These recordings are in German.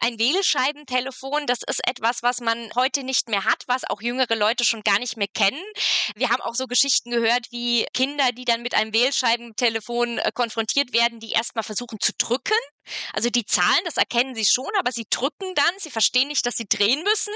Ein Wählscheibentelefon, das ist etwas, was man heute nicht mehr hat, was auch jüngere Leute schon gar nicht mehr kennen. Wir haben auch so Geschichten gehört, wie Kinder, die dann mit einem Wählscheibentelefon konfrontiert werden, die erstmal versuchen zu drücken. Also die Zahlen, das erkennen sie schon, aber sie drücken dann, sie verstehen nicht, dass sie drehen müssen.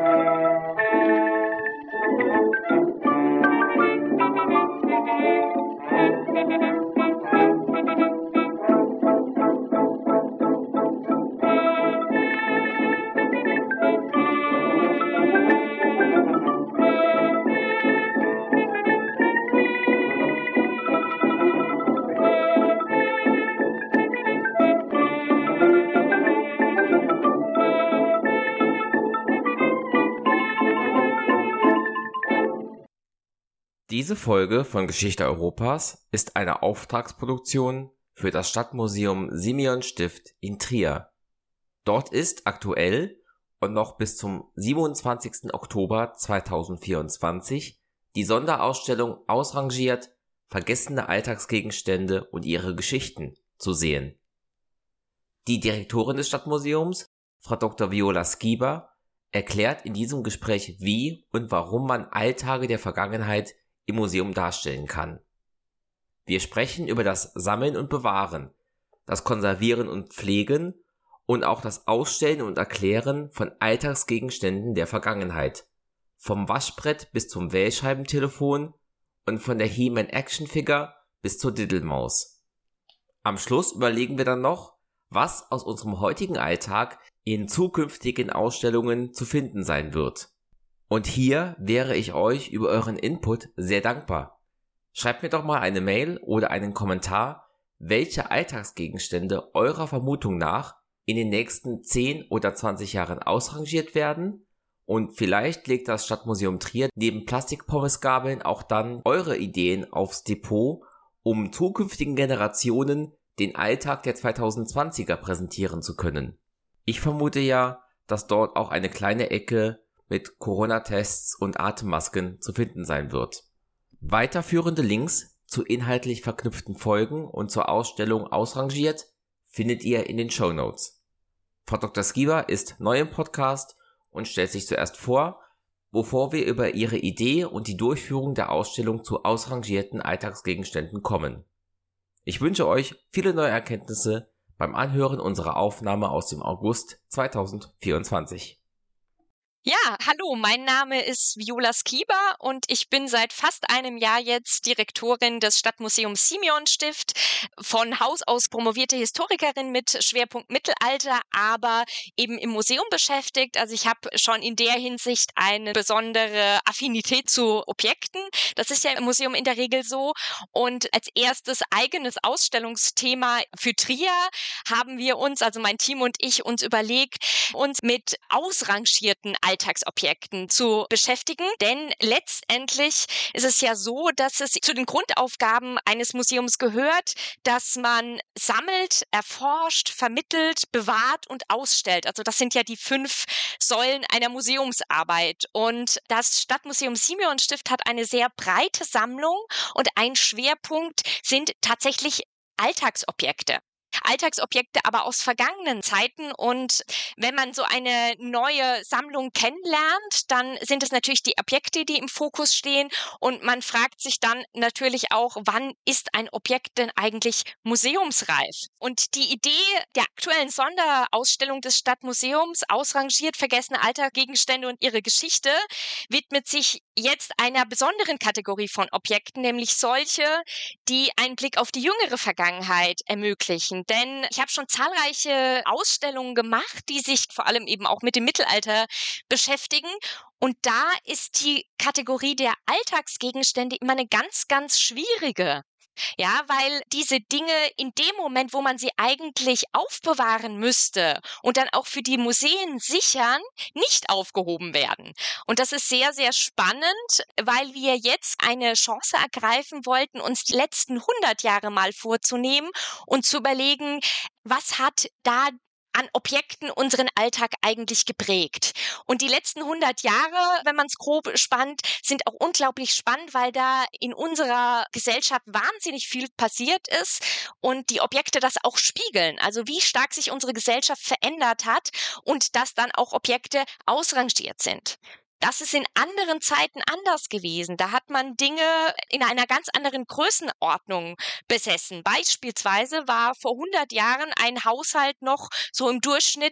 Diese Folge von Geschichte Europas ist eine Auftragsproduktion für das Stadtmuseum Simeon-Stift in Trier. Dort ist aktuell und noch bis zum 27. Oktober 2024 die Sonderausstellung Ausrangiert – Vergessene Alltagsgegenstände und ihre Geschichten zu sehen. Die Direktorin des Stadtmuseums, Frau Dr. Viola Skiba, erklärt in diesem Gespräch, wie und warum man Alltage der Vergangenheit im Museum darstellen kann. Wir sprechen über das Sammeln und Bewahren, das Konservieren und Pflegen und auch das Ausstellen und Erklären von Alltagsgegenständen der Vergangenheit. Vom Waschbrett bis zum Wählscheibentelefon und von der He-Man Actionfigure bis zur Diddlemaus. Am Schluss überlegen wir dann noch, was aus unserem heutigen Alltag in zukünftigen Ausstellungen zu finden sein wird. Und hier wäre ich euch über euren Input sehr dankbar. Schreibt mir doch mal eine Mail oder einen Kommentar, welche Alltagsgegenstände eurer Vermutung nach in den nächsten 10 oder 20 Jahren ausrangiert werden, und vielleicht legt das Stadtmuseum Trier neben Plastikpommesgabeln auch dann eure Ideen aufs Depot, um zukünftigen Generationen den Alltag der 2020er präsentieren zu können. Ich vermute ja, dass dort auch eine kleine Ecke mit Corona-Tests und Atemmasken zu finden sein wird. Weiterführende Links zu inhaltlich verknüpften Folgen und zur Ausstellung Ausrangiert findet ihr in den Shownotes. Frau Dr. Skiba ist neu im Podcast und stellt sich zuerst vor, bevor wir über ihre Idee und die Durchführung der Ausstellung zu ausrangierten Alltagsgegenständen kommen. Ich wünsche euch viele neue Erkenntnisse beim Anhören unserer Aufnahme aus dem August 2024. Ja, hallo, mein Name ist Viola Skiba und ich bin seit fast einem Jahr jetzt Direktorin des Stadtmuseums Simeon-Stift. Von Haus aus promovierte Historikerin mit Schwerpunkt Mittelalter, aber eben im Museum beschäftigt. Also ich habe schon in der Hinsicht eine besondere Affinität zu Objekten. Das ist ja im Museum in der Regel so. Und als erstes eigenes Ausstellungsthema für Trier haben wir uns, also mein Team und ich, uns überlegt, uns mit ausrangierten Alltagsobjekten zu beschäftigen. Denn letztendlich ist es ja so, dass es zu den Grundaufgaben eines Museums gehört, dass man sammelt, erforscht, vermittelt, bewahrt und ausstellt. Also das sind ja die 5 Säulen einer Museumsarbeit. Und das Stadtmuseum Simeon-Stift hat eine sehr breite Sammlung und ein Schwerpunkt sind tatsächlich Alltagsobjekte. Alltagsobjekte aber aus vergangenen Zeiten, und wenn man so eine neue Sammlung kennenlernt, dann sind es natürlich die Objekte, die im Fokus stehen, und man fragt sich dann natürlich auch, wann ist ein Objekt denn eigentlich museumsreif? Und die Idee der aktuellen Sonderausstellung des Stadtmuseums, ausrangiert vergessene Alltagsgegenstände und ihre Geschichte, widmet sich jetzt einer besonderen Kategorie von Objekten, nämlich solche, die einen Blick auf die jüngere Vergangenheit ermöglichen. Denn ich habe schon zahlreiche Ausstellungen gemacht, die sich vor allem eben auch mit dem Mittelalter beschäftigen. Und da ist die Kategorie der Alltagsgegenstände immer eine ganz, ganz schwierige. Ja, weil diese Dinge in dem Moment, wo man sie eigentlich aufbewahren müsste und dann auch für die Museen sichern, nicht aufgehoben werden. Und das ist sehr, sehr spannend, weil wir jetzt eine Chance ergreifen wollten, uns die letzten 100 Jahre mal vorzunehmen und zu überlegen, was hat da an Objekten unseren Alltag eigentlich geprägt? Und die letzten 100 Jahre, wenn man es grob spannt, sind auch unglaublich spannend, weil da in unserer Gesellschaft wahnsinnig viel passiert ist und die Objekte das auch spiegeln. Also wie stark sich unsere Gesellschaft verändert hat und dass dann auch Objekte ausrangiert sind. Das ist in anderen Zeiten anders gewesen. Da hat man Dinge in einer ganz anderen Größenordnung besessen. Beispielsweise war vor 100 Jahren ein Haushalt noch so im Durchschnitt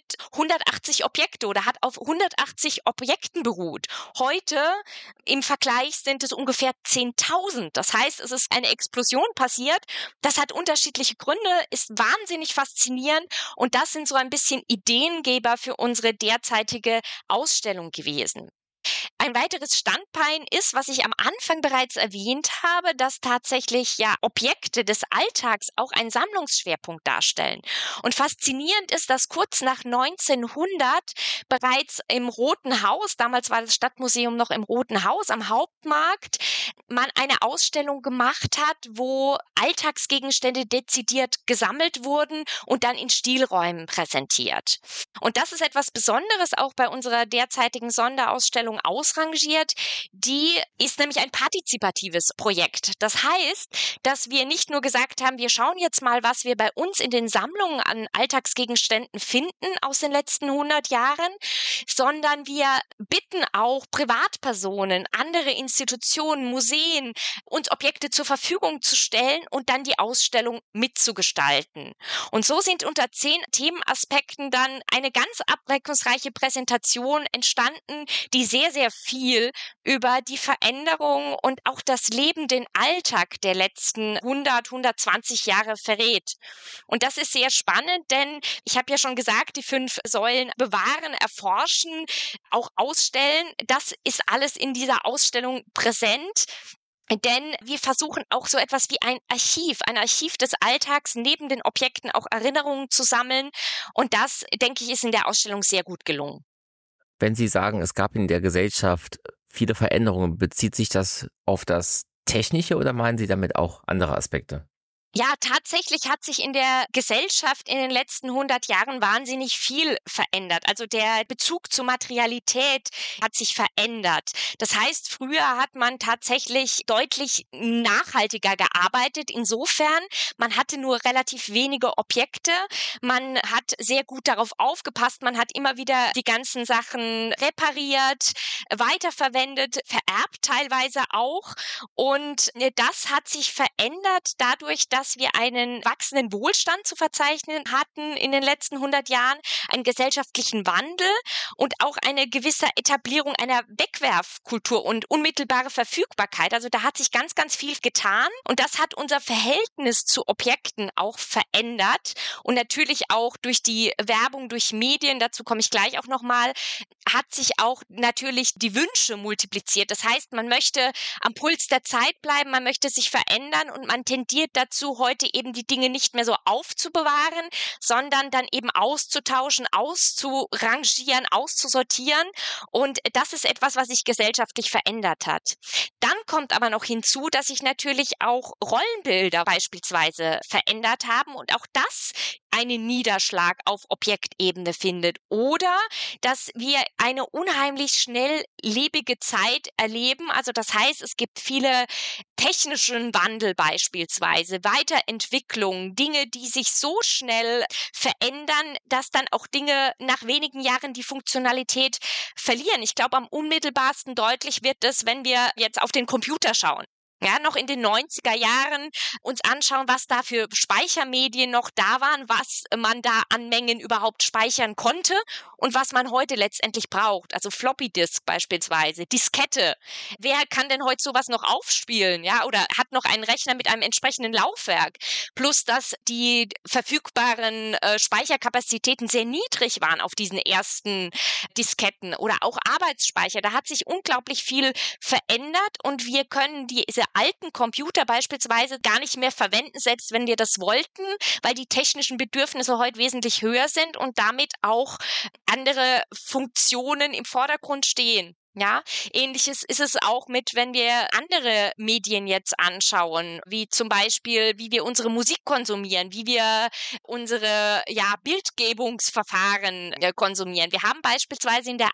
180 Objekte oder hat auf 180 Objekten beruht. Heute im Vergleich sind es ungefähr 10.000. Das heißt, es ist eine Explosion passiert. Das hat unterschiedliche Gründe, ist wahnsinnig faszinierend und das sind so ein bisschen Ideengeber für unsere derzeitige Ausstellung gewesen. Ein weiteres Standbein ist, was ich am Anfang bereits erwähnt habe, dass tatsächlich ja Objekte des Alltags auch einen Sammlungsschwerpunkt darstellen. Und faszinierend ist, dass kurz nach 1900 bereits im Roten Haus, damals war das Stadtmuseum noch im Roten Haus am Hauptmarkt, man eine Ausstellung gemacht hat, wo Alltagsgegenstände dezidiert gesammelt wurden und dann in Stilräumen präsentiert. Und das ist etwas Besonderes auch bei unserer derzeitigen Sonderausstellung ausrangiert. Die ist nämlich ein partizipatives Projekt. Das heißt, dass wir nicht nur gesagt haben, wir schauen jetzt mal, was wir bei uns in den Sammlungen an Alltagsgegenständen finden aus den letzten 100 Jahren, sondern wir bitten auch Privatpersonen, andere Institutionen, Museen, uns Objekte zur Verfügung zu stellen und dann die Ausstellung mitzugestalten. Und so sind unter 10 Themenaspekten dann eine ganz abwechslungsreiche Präsentation entstanden, die sehr, sehr viel über die Veränderung und auch das Leben, den Alltag der letzten 100, 120 Jahre verrät. Und das ist sehr spannend, denn ich habe ja schon gesagt, die 5 Säulen bewahren, erforschen, auch ausstellen. Das ist alles in dieser Ausstellung präsent. Denn wir versuchen auch so etwas wie ein Archiv des Alltags, neben den Objekten auch Erinnerungen zu sammeln. Und das, denke ich, ist in der Ausstellung sehr gut gelungen. Wenn Sie sagen, es gab in der Gesellschaft viele Veränderungen, bezieht sich das auf das Technische oder meinen Sie damit auch andere Aspekte? Ja, tatsächlich hat sich in der Gesellschaft in den letzten 100 Jahren wahnsinnig viel verändert. Also der Bezug zur Materialität hat sich verändert. Das heißt, früher hat man tatsächlich deutlich nachhaltiger gearbeitet. Insofern, man hatte nur relativ wenige Objekte. Man hat sehr gut darauf aufgepasst. Man hat immer wieder die ganzen Sachen repariert, weiterverwendet, vererbt teilweise auch. Und das hat sich verändert dadurch, dass wir einen wachsenden Wohlstand zu verzeichnen hatten in den letzten 100 Jahren, einen gesellschaftlichen Wandel und auch eine gewisse Etablierung einer Wegwerfkultur und unmittelbare Verfügbarkeit. Also da hat sich ganz, ganz viel getan und das hat unser Verhältnis zu Objekten auch verändert und natürlich auch durch die Werbung, durch Medien, dazu komme ich gleich auch nochmal, hat sich auch natürlich die Wünsche multipliziert. Das heißt, man möchte am Puls der Zeit bleiben, man möchte sich verändern und man tendiert dazu, heute eben die Dinge nicht mehr so aufzubewahren, sondern dann eben auszutauschen, auszurangieren, auszusortieren. Und das ist etwas, was sich gesellschaftlich verändert hat. Dann kommt aber noch hinzu, dass sich natürlich auch Rollenbilder beispielsweise verändert haben und auch das einen Niederschlag auf Objektebene findet oder dass wir eine unheimlich schnelllebige Zeit erleben. Also das heißt, es gibt viele technischen Wandel beispielsweise, Weiterentwicklungen, Dinge, die sich so schnell verändern, dass dann auch Dinge nach wenigen Jahren die Funktionalität verlieren. Ich glaube, am unmittelbarsten deutlich wird es, wenn wir jetzt auf den Computer schauen. Ja, noch in den 90er Jahren uns anschauen, was da für Speichermedien noch da waren, was man da an Mengen überhaupt speichern konnte und was man heute letztendlich braucht. Also Floppy Disk beispielsweise, Diskette. Wer kann denn heute sowas noch aufspielen? Ja, oder hat noch einen Rechner mit einem entsprechenden Laufwerk? Plus, dass die verfügbaren Speicherkapazitäten sehr niedrig waren auf diesen ersten Disketten oder auch Arbeitsspeicher. Da hat sich unglaublich viel verändert und wir können diese alten Computer beispielsweise gar nicht mehr verwenden, selbst wenn wir das wollten, weil die technischen Bedürfnisse heute wesentlich höher sind und damit auch andere Funktionen im Vordergrund stehen. Ja, ähnliches ist es auch mit, wenn wir andere Medien jetzt anschauen, wie zum Beispiel, wie wir unsere Musik konsumieren, wie wir unsere Bildgebungsverfahren konsumieren. Wir haben beispielsweise in der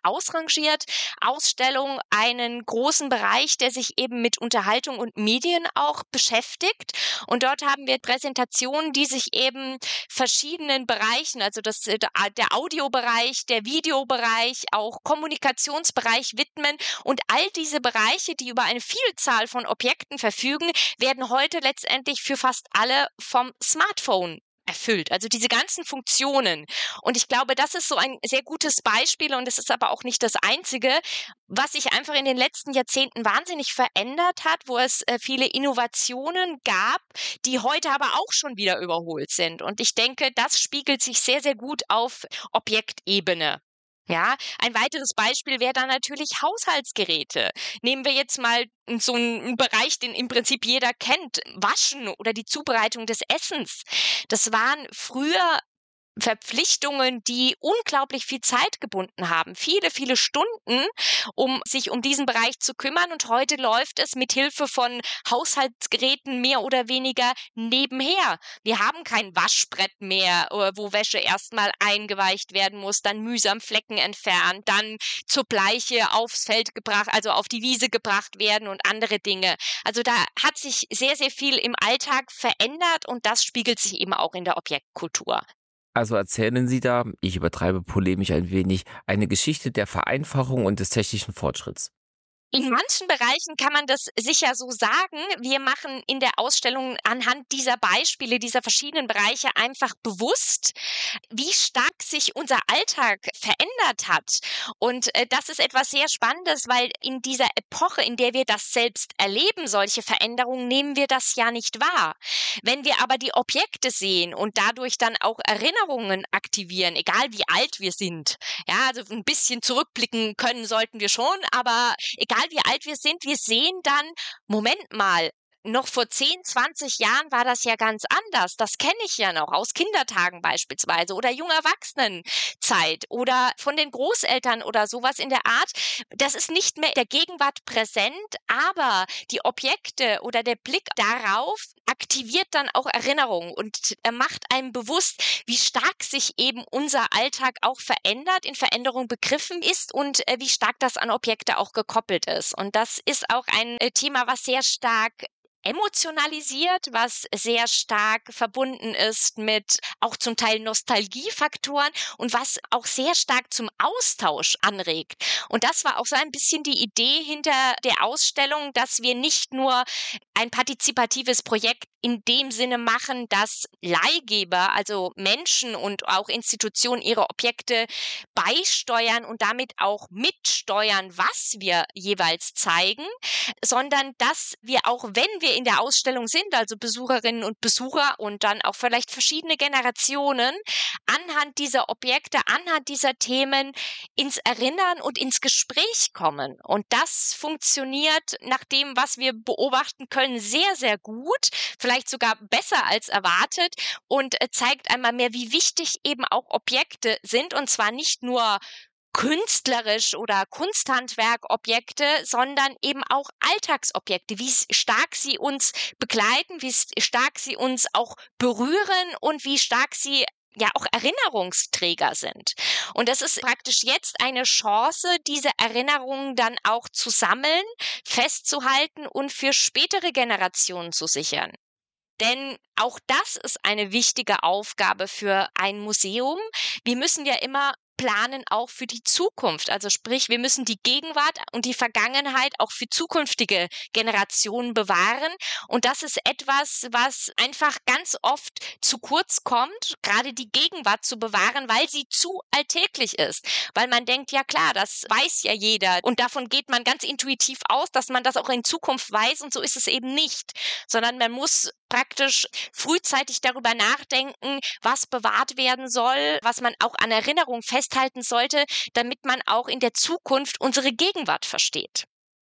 Ausrangiert-Ausstellung einen großen Bereich, der sich eben mit Unterhaltung und Medien auch beschäftigt. Und dort haben wir Präsentationen, die sich eben verschiedenen Bereichen, also der Audiobereich, der Videobereich, auch Kommunikationsbereich widmen. Und all diese Bereiche, die über eine Vielzahl von Objekten verfügen, werden heute letztendlich für fast alle vom Smartphone erfüllt, also diese ganzen Funktionen. Und ich glaube, das ist so ein sehr gutes Beispiel, und es ist aber auch nicht das einzige, was sich einfach in den letzten Jahrzehnten wahnsinnig verändert hat, wo es viele Innovationen gab, die heute aber auch schon wieder überholt sind. Und ich denke, das spiegelt sich sehr, sehr gut auf Objektebene. Ja, ein weiteres Beispiel wäre dann natürlich Haushaltsgeräte. Nehmen wir jetzt mal so einen Bereich, den im Prinzip jeder kennt, Waschen oder die Zubereitung des Essens. Das waren früher Verpflichtungen, die unglaublich viel Zeit gebunden haben. Viele, viele Stunden, um sich um diesen Bereich zu kümmern. Und heute läuft es mit Hilfe von Haushaltsgeräten mehr oder weniger nebenher. Wir haben kein Waschbrett mehr, wo Wäsche erstmal eingeweicht werden muss, dann mühsam Flecken entfernt, dann zur Bleiche aufs Feld gebracht, also auf die Wiese gebracht werden und andere Dinge. Also da hat sich sehr, sehr viel im Alltag verändert, und das spiegelt sich eben auch in der Objektkultur. Also erzählen Sie da, ich übertreibe polemisch ein wenig, eine Geschichte der Vereinfachung und des technischen Fortschritts. In manchen Bereichen kann man das sicher so sagen. Wir machen in der Ausstellung anhand dieser Beispiele, dieser verschiedenen Bereiche einfach bewusst, wie stark sich unser Alltag verändert hat. Und das ist etwas sehr Spannendes, weil in dieser Epoche, in der wir das selbst erleben, solche Veränderungen, nehmen wir das ja nicht wahr. Wenn wir aber die Objekte sehen und dadurch dann auch Erinnerungen aktivieren, egal wie alt wir sind, ja, also ein bisschen zurückblicken können sollten wir schon, aber egal wie alt wir sind, wir sehen dann, Moment mal, noch vor 10, 20 Jahren war das ja ganz anders. Das kenne ich ja noch aus Kindertagen beispielsweise oder junger Erwachsenenzeit oder von den Großeltern oder sowas in der Art. Das ist nicht mehr in der Gegenwart präsent, aber die Objekte oder der Blick darauf aktiviert dann auch Erinnerungen und macht einem bewusst, wie stark sich eben unser Alltag auch verändert, in Veränderung begriffen ist und wie stark das an Objekte auch gekoppelt ist. Und das ist auch ein Thema, was sehr stark emotionalisiert, was sehr stark verbunden ist mit auch zum Teil Nostalgiefaktoren und was auch sehr stark zum Austausch anregt. Und das war auch so ein bisschen die Idee hinter der Ausstellung, dass wir nicht nur ein partizipatives Projekt in dem Sinne machen, dass Leihgeber, also Menschen und auch Institutionen, ihre Objekte beisteuern und damit auch mitsteuern, was wir jeweils zeigen, sondern dass wir auch, wenn wir in der Ausstellung sind, also Besucherinnen und Besucher und dann auch vielleicht verschiedene Generationen, anhand dieser Objekte, anhand dieser Themen ins Erinnern und ins Gespräch kommen. Und das funktioniert nach dem, was wir beobachten können, sehr, sehr gut, vielleicht sogar besser als erwartet und zeigt einmal mehr, wie wichtig eben auch Objekte sind, und zwar nicht nur künstlerisch oder Kunsthandwerkobjekte, sondern eben auch Alltagsobjekte, wie stark sie uns begleiten, wie stark sie uns auch berühren und wie stark sie ja auch Erinnerungsträger sind. Und das ist praktisch jetzt eine Chance, diese Erinnerungen dann auch zu sammeln, festzuhalten und für spätere Generationen zu sichern. Denn auch das ist eine wichtige Aufgabe für ein Museum. Wir müssen ja immer planen auch für die Zukunft. Also sprich, wir müssen die Gegenwart und die Vergangenheit auch für zukünftige Generationen bewahren. Und das ist etwas, was einfach ganz oft zu kurz kommt, gerade die Gegenwart zu bewahren, weil sie zu alltäglich ist. Weil man denkt, ja klar, das weiß ja jeder. Und davon geht man ganz intuitiv aus, dass man das auch in Zukunft weiß. Und so ist es eben nicht. Sondern man muss praktisch frühzeitig darüber nachdenken, was bewahrt werden soll, was man auch an Erinnerung festhalten sollte, damit man auch in der Zukunft unsere Gegenwart versteht.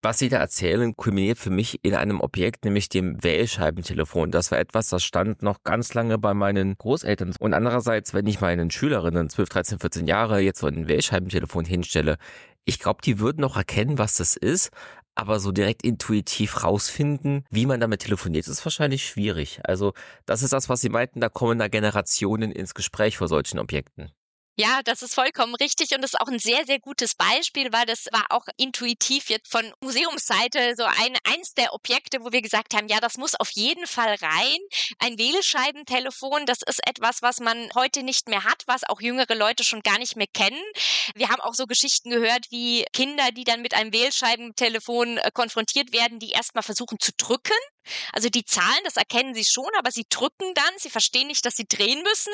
Was Sie da erzählen, kulminiert für mich in einem Objekt, nämlich dem Wählscheibentelefon. Das war etwas, das stand noch ganz lange bei meinen Großeltern. Und andererseits, wenn ich meinen Schülerinnen 12, 13, 14 Jahre jetzt so ein Wählscheibentelefon hinstelle, ich glaube, die würden noch erkennen, was das ist, aber so direkt intuitiv rausfinden, wie man damit telefoniert, ist wahrscheinlich schwierig. Also das ist das, was Sie meinten, da kommen da Generationen ins Gespräch vor solchen Objekten. Ja, das ist vollkommen richtig und das ist auch ein sehr, sehr gutes Beispiel, weil das war auch intuitiv jetzt von Museumsseite so eins der Objekte, wo wir gesagt haben, ja, das muss auf jeden Fall rein. Ein Wählscheibentelefon, das ist etwas, was man heute nicht mehr hat, was auch jüngere Leute schon gar nicht mehr kennen. Wir haben auch so Geschichten gehört, wie Kinder, die dann mit einem Wählscheibentelefon konfrontiert werden, die erst mal versuchen zu drücken. Also die Zahlen, das erkennen sie schon, aber sie drücken dann, sie verstehen nicht, dass sie drehen müssen.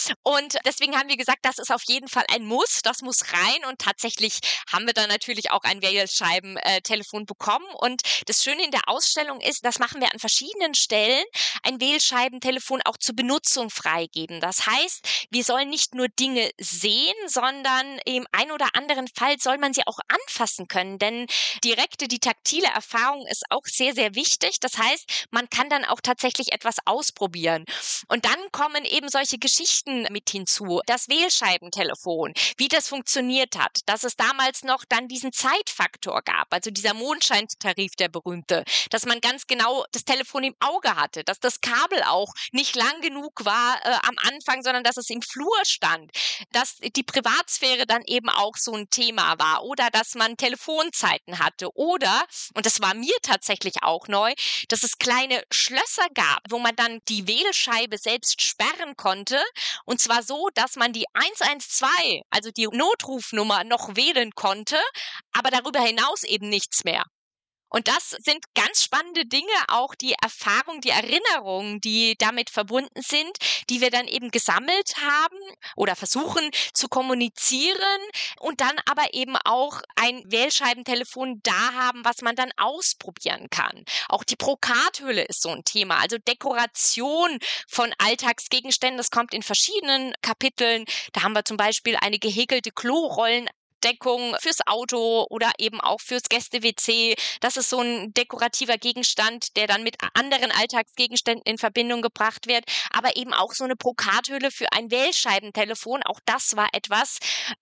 Und deswegen haben wir gesagt, das ist auf jeden Fall ein Muss, das muss rein. Und tatsächlich haben wir dann natürlich auch ein Wählscheibentelefon bekommen. Und das Schöne in der Ausstellung ist, das machen wir an verschiedenen Stellen, ein Wählscheibentelefon auch zur Benutzung freigeben. Das heißt, wir sollen nicht nur Dinge sehen, sondern im ein oder anderen Fall soll man sie auch anfassen können. Denn die taktile Erfahrung ist auch sehr, sehr wichtig. Das heißt, man kann dann auch tatsächlich etwas ausprobieren. Und dann kommen eben solche Geschichten mit hinzu. Das Wählscheibentelefon, wie das funktioniert hat, dass es damals noch dann diesen Zeitfaktor gab, also dieser Mondscheintarif, der berühmte, dass man ganz genau das Telefon im Auge hatte, dass das Kabel auch nicht lang genug war am Anfang, sondern dass es im Flur stand, dass die Privatsphäre dann eben auch so ein Thema war oder dass man Telefonzeiten hatte oder, und das war mir tatsächlich auch neu, dass es kleine Schlösser gab, wo man dann die Wählscheibe selbst sperren konnte. Und zwar so, dass man die 112, also die Notrufnummer, noch wählen konnte, aber darüber hinaus eben nichts mehr. Und das sind ganz spannende Dinge, auch die Erfahrung, die Erinnerungen, die damit verbunden sind, die wir dann eben gesammelt haben oder versuchen zu kommunizieren und dann aber eben auch ein Wählscheibentelefon da haben, was man dann ausprobieren kann. Auch die Brokathülle ist so ein Thema, also Dekoration von Alltagsgegenständen, das kommt in verschiedenen Kapiteln. Da haben wir zum Beispiel eine gehäkelte Klorollen Deckung fürs Auto oder eben auch fürs Gäste-WC. Das ist so ein dekorativer Gegenstand, der dann mit anderen Alltagsgegenständen in Verbindung gebracht wird. Aber eben auch so eine Brokathülle für ein Wählscheibentelefon. Auch das war etwas,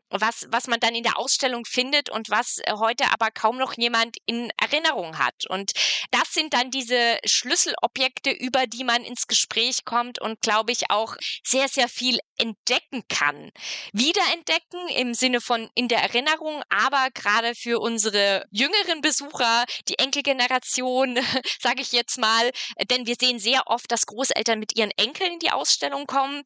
was man dann in der Ausstellung findet und was heute aber kaum noch jemand in Erinnerung hat. Und das sind dann diese Schlüsselobjekte, über die man ins Gespräch kommt und, glaube ich, auch sehr, sehr viel entdecken kann. Wiederentdecken im Sinne von in der Erinnerung, aber gerade für unsere jüngeren Besucher, die Enkelgeneration, sage ich jetzt mal, denn wir sehen sehr oft, dass Großeltern mit ihren Enkeln in die Ausstellung kommen,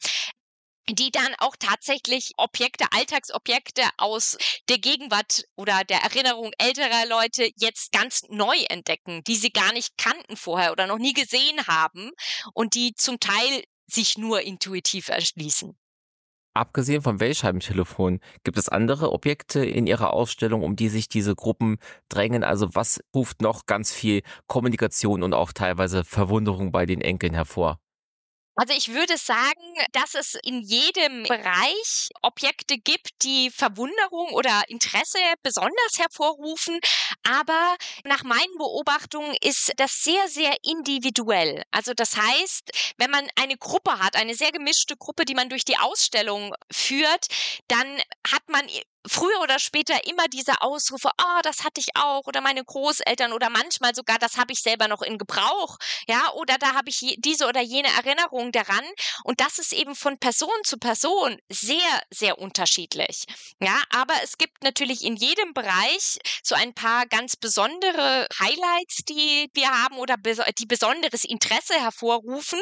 die dann auch tatsächlich Alltagsobjekte aus der Gegenwart oder der Erinnerung älterer Leute jetzt ganz neu entdecken, die sie gar nicht kannten vorher oder noch nie gesehen haben und die zum Teil sich nur intuitiv erschließen. Abgesehen vom Wählscheibentelefon, gibt es andere Objekte in Ihrer Ausstellung, um die sich diese Gruppen drängen? Also was ruft noch ganz viel Kommunikation und auch teilweise Verwunderung bei den Enkeln hervor? Also ich würde sagen, dass es in jedem Bereich Objekte gibt, die Verwunderung oder Interesse besonders hervorrufen. Aber nach meinen Beobachtungen ist das sehr, sehr individuell. Also das heißt, wenn man eine Gruppe hat, eine sehr gemischte Gruppe, die man durch die Ausstellung führt, dann hat man früher oder später immer diese Ausrufe, ah, das hatte ich auch, oder meine Großeltern oder manchmal sogar, das habe ich selber noch in Gebrauch, ja, oder da habe ich diese oder jene Erinnerung daran. Und das ist eben von Person zu Person sehr, sehr unterschiedlich. Ja, aber es gibt natürlich in jedem Bereich so ein paar ganz besondere Highlights, die wir haben oder die besonderes Interesse hervorrufen.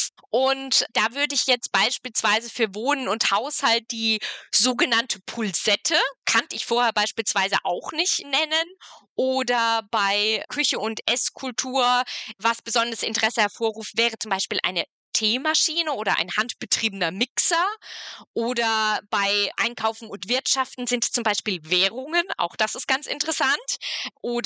Und da würde ich jetzt beispielsweise für Wohnen und Haushalt die sogenannte Pulsette, kannte ich vorher beispielsweise auch nicht nennen. Oder bei Küche und Esskultur, was besonderes Interesse hervorruft, wäre zum Beispiel eine Teemaschine oder ein handbetriebener Mixer. Oder bei Einkaufen und Wirtschaften sind es zum Beispiel Währungen, auch das ist ganz interessant. Oder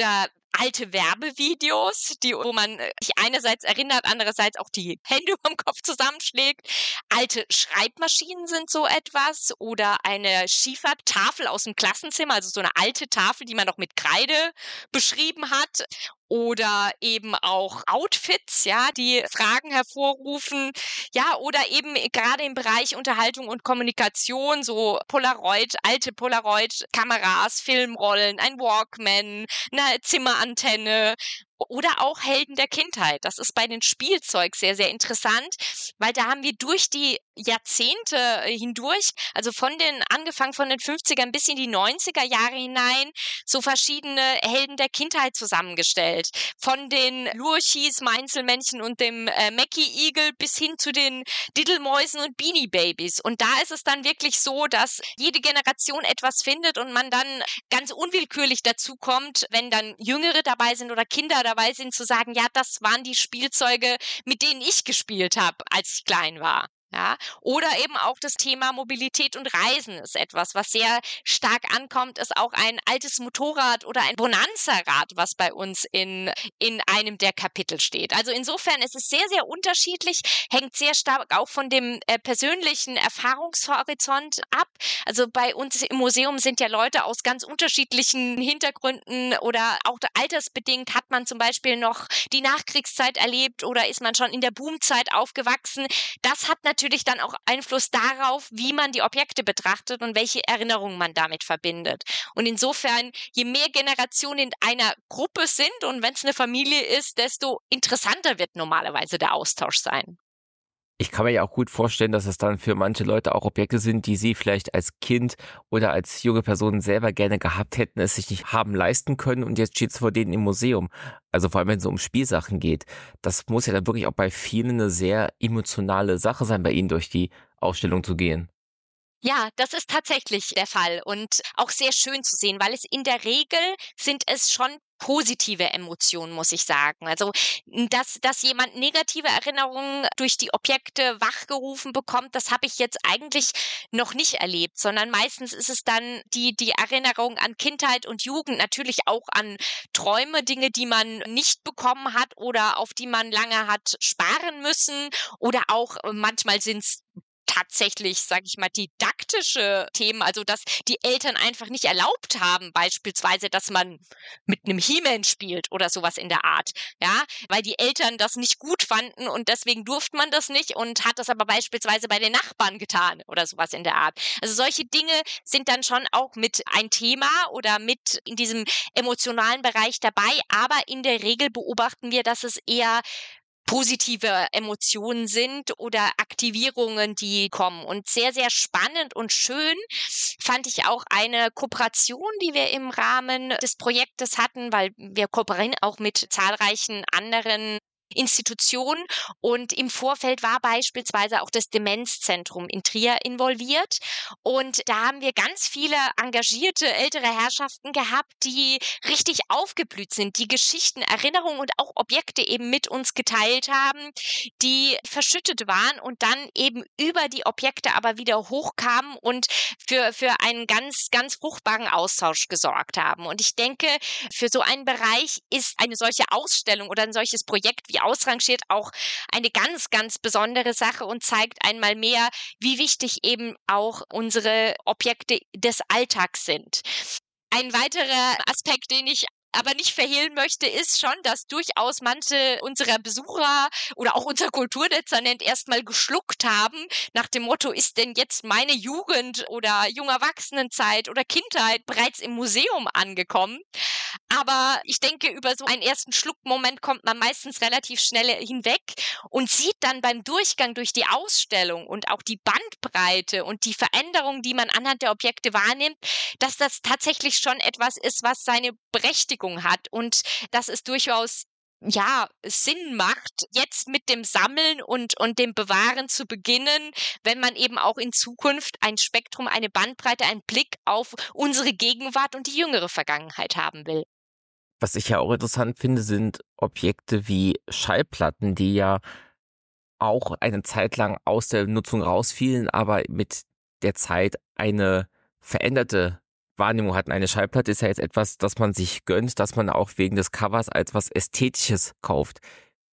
alte Werbevideos, wo man sich einerseits erinnert, andererseits auch die Hände über dem Kopf zusammenschlägt. Alte Schreibmaschinen sind so etwas oder eine Schiefertafel aus dem Klassenzimmer, also so eine alte Tafel, die man noch mit Kreide beschrieben hat. Oder eben auch Outfits, ja, die Fragen hervorrufen. Ja, oder eben gerade im Bereich Unterhaltung und Kommunikation, so alte Polaroid-Kameras, Filmrollen, ein Walkman, eine Zimmerantenne oder auch Helden der Kindheit. Das ist bei den Spielzeug sehr, sehr interessant, weil da haben wir durch die Jahrzehnte hindurch, also angefangen von den 50ern bis in die 90er Jahre hinein, so verschiedene Helden der Kindheit zusammengestellt. Von den Lurchis, Mainzelmännchen und dem Mackie-Igel bis hin zu den Diddelmäusen und Beanie Babies. Und da ist es dann wirklich so, dass jede Generation etwas findet und man dann ganz unwillkürlich dazu kommt, wenn dann Jüngere dabei sind oder Kinder dabei sind, zu sagen, ja, das waren die Spielzeuge, mit denen ich gespielt habe, als ich klein war. Ja, oder eben auch das Thema Mobilität und Reisen ist etwas, was sehr stark ankommt, ist auch ein altes Motorrad oder ein Bonanza-Rad, was bei uns in einem der Kapitel steht. Also insofern ist es sehr, sehr unterschiedlich, hängt sehr stark auch von dem persönlichen Erfahrungshorizont ab. Also bei uns im Museum sind ja Leute aus ganz unterschiedlichen Hintergründen oder auch altersbedingt hat man zum Beispiel noch die Nachkriegszeit erlebt oder ist man schon in der Boomzeit aufgewachsen. Das hat natürlich dann auch Einfluss darauf, wie man die Objekte betrachtet und welche Erinnerungen man damit verbindet. Und insofern, je mehr Generationen in einer Gruppe sind und wenn es eine Familie ist, desto interessanter wird normalerweise der Austausch sein. Ich kann mir ja auch gut vorstellen, dass es dann für manche Leute auch Objekte sind, die sie vielleicht als Kind oder als junge Person selber gerne gehabt hätten, es sich nicht haben leisten können und jetzt steht es vor denen im Museum. Also vor allem, wenn es um Spielsachen geht. Das muss ja dann wirklich auch bei vielen eine sehr emotionale Sache sein, bei ihnen durch die Ausstellung zu gehen. Ja, das ist tatsächlich der Fall und auch sehr schön zu sehen, weil es in der Regel sind es schon positive Emotionen, muss ich sagen. Also, dass jemand negative Erinnerungen durch die Objekte wachgerufen bekommt, das habe ich jetzt eigentlich noch nicht erlebt, sondern meistens ist es dann die Erinnerung an Kindheit und Jugend, natürlich auch an Träume, Dinge, die man nicht bekommen hat oder auf die man lange hat sparen müssen oder auch manchmal sind's tatsächlich, sage ich mal, didaktische Themen, also dass die Eltern einfach nicht erlaubt haben, beispielsweise, dass man mit einem He-Man spielt oder sowas in der Art, ja, weil die Eltern das nicht gut fanden und deswegen durfte man das nicht und hat das aber beispielsweise bei den Nachbarn getan oder sowas in der Art. Also solche Dinge sind dann schon auch mit ein Thema oder mit in diesem emotionalen Bereich dabei, aber in der Regel beobachten wir, dass es eher positive Emotionen sind oder Aktivierungen, die kommen. Und sehr, sehr spannend und schön fand ich auch eine Kooperation, die wir im Rahmen des Projektes hatten, weil wir kooperieren auch mit zahlreichen anderen Institutionen und im Vorfeld war beispielsweise auch das Demenzzentrum in Trier involviert und da haben wir ganz viele engagierte ältere Herrschaften gehabt, die richtig aufgeblüht sind, die Geschichten, Erinnerungen und auch Objekte eben mit uns geteilt haben, die verschüttet waren und dann eben über die Objekte aber wieder hochkamen und für einen ganz, ganz fruchtbaren Austausch gesorgt haben. Und ich denke, für so einen Bereich ist eine solche Ausstellung oder ein solches Projekt wie ausrangiert auch eine ganz, ganz besondere Sache und zeigt einmal mehr, wie wichtig eben auch unsere Objekte des Alltags sind. Ein weiterer Aspekt, den ich aber nicht verhehlen möchte, ist schon, dass durchaus manche unserer Besucher oder auch unser Kulturdezernent erstmal geschluckt haben, nach dem Motto, ist denn jetzt meine Jugend oder junge Erwachsenenzeit oder Kindheit bereits im Museum angekommen? Aber ich denke, über so einen ersten Schluckmoment kommt man meistens relativ schnell hinweg und sieht dann beim Durchgang durch die Ausstellung und auch die Bandbreite und die Veränderungen, die man anhand der Objekte wahrnimmt, dass das tatsächlich schon etwas ist, was seine Berechtigung hat und dass es durchaus Sinn macht, jetzt mit dem Sammeln und dem Bewahren zu beginnen, wenn man eben auch in Zukunft ein Spektrum, eine Bandbreite, einen Blick auf unsere Gegenwart und die jüngere Vergangenheit haben will. Was ich ja auch interessant finde, sind Objekte wie Schallplatten, die ja auch eine Zeit lang aus der Nutzung rausfielen, aber mit der Zeit eine veränderte Wahrnehmung hatten. Eine Schallplatte ist ja jetzt etwas, das man sich gönnt, das man auch wegen des Covers als was Ästhetisches kauft.